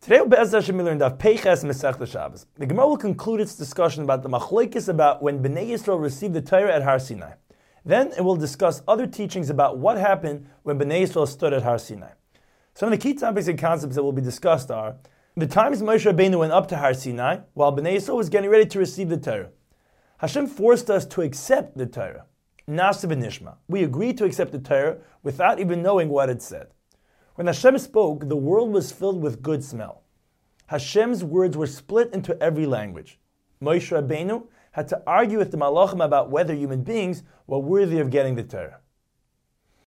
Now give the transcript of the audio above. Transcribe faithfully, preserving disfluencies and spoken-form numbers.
Today, Be'ez Hashem, we learned Daf Peiches Masechta Shabbos. The Gemara will conclude its discussion about the machlokes about when Bnei Yisrael received the Torah at Har Sinai. Then it will discuss other teachings about what happened when Bnei Yisrael stood at Har Sinai. Some of the key topics and concepts that will be discussed are the times Moshe Rabbeinu went up to Har Sinai while Bnei Yisrael was getting ready to receive the Torah. Hashem forced us to accept the Torah. Na'aseh v'nishma. We agreed to accept the Torah without even knowing what it said. When Hashem spoke, the world was filled with good smell. Hashem's words were split into every language. Moshe Rabbeinu had to argue with the Malachim about whether human beings were worthy of getting the Torah.